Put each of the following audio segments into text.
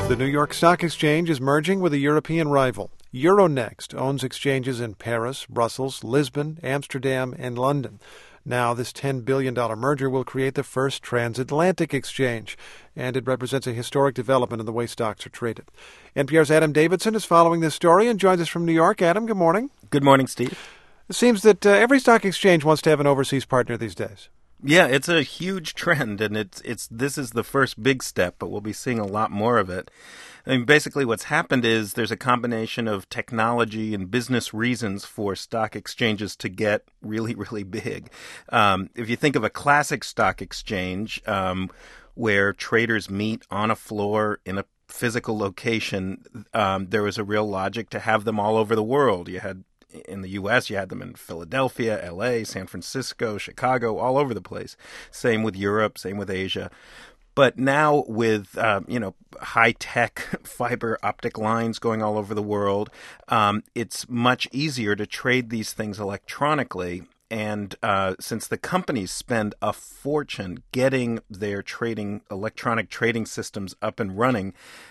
The New York Stock Exchange is merging with a European rival. Euronext owns exchanges in Paris, Brussels, Lisbon, Amsterdam, and London. Now, this $10 billion merger will create the first transatlantic exchange, and it represents a historic development in the way stocks are traded. NPR's Adam Davidson is following this story and joins us from New York. Adam, good morning. Good morning, Steve. It seems that every stock exchange wants to have an overseas partner these days. Yeah, it's a huge trend, and this is the first big step, but we'll be seeing a lot more of it. I mean, basically what's happened is there's a combination of technology and business reasons for stock exchanges to get really, really big. If you think of a classic stock exchange where traders meet on a floor in a physical location, there was a real logic to have them all over the world. In the U.S., you had them in Philadelphia, L.A., San Francisco, Chicago, all over the place. Same with Europe, same with Asia. But now with, high-tech fiber optic lines going all over the world, it's much easier to trade these things electronically. And since the companies spend a fortune getting their electronic trading systems up and running,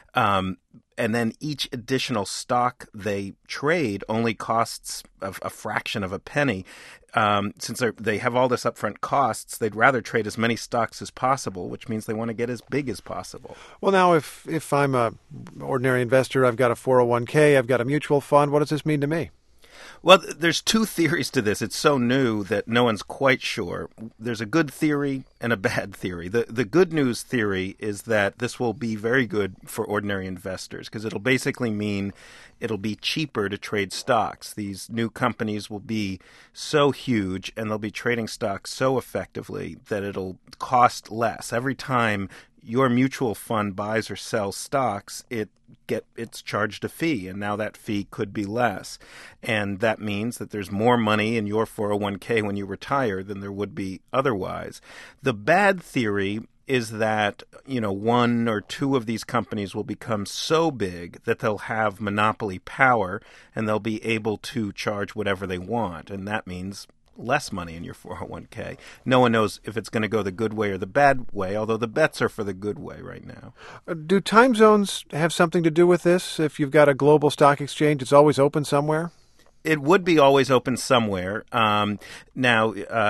and then each additional stock they trade only costs a fraction of a penny. Since they have all this upfront costs, they'd rather trade as many stocks as possible, which means they want to get as big as possible. Well, now, if I'm an ordinary investor, I've got a 401k, I've got a mutual fund, what does this mean to me? Well, there's two theories to this. It's so new that no one's quite sure. There's a good theory and a bad theory. The good news theory is that this will be very good for ordinary investors because it'll basically mean it'll be cheaper to trade stocks. These new companies will be so huge and they'll be trading stocks so effectively that it'll cost less. Every time your mutual fund buys or sells stocks, it's charged a fee, and now that fee could be less. And that means that there's more money in your 401k when you retire than there would be otherwise. The bad theory is that, one or two of these companies will become so big that they'll have monopoly power and they'll be able to charge whatever they want. And that means less money in your 401k. No one knows if it's going to go the good way or the bad way, although the bets are for the good way right now. Do time zones have something to do with this? If you've got a global stock exchange, it's always open somewhere? It would be always open somewhere. Now,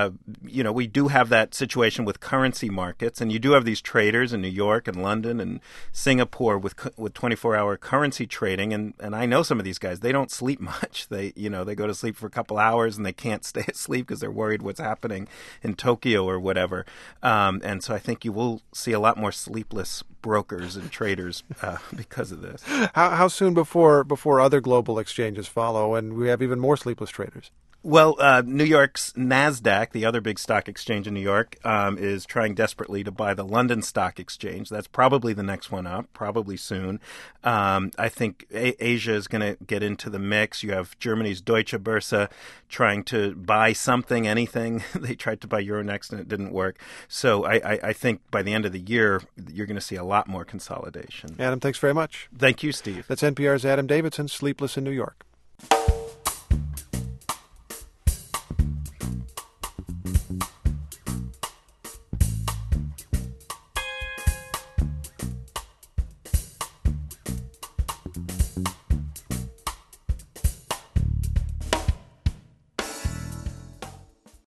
we do have that situation with currency markets, and you do have these traders in New York and London and Singapore with 24-hour currency trading, and I know some of these guys. They don't sleep much. They go to sleep for a couple hours and they can't stay asleep because they're worried what's happening in Tokyo or whatever. And so I think you will see a lot more sleepless brokers and traders because of this. How soon before other global exchanges follow and we have even more sleepless traders? Well, New York's NASDAQ, the other big stock exchange in New York, is trying desperately to buy the London Stock Exchange. That's probably the next one up, probably soon. I think Asia is going to get into the mix. You have Germany's Deutsche Börse trying to buy something, anything. They tried to buy Euronext and it didn't work. So I think by the end of the year, you're going to see a lot more consolidation. Adam, thanks very much. Thank you, Steve. That's NPR's Adam Davidson, Sleepless in New York.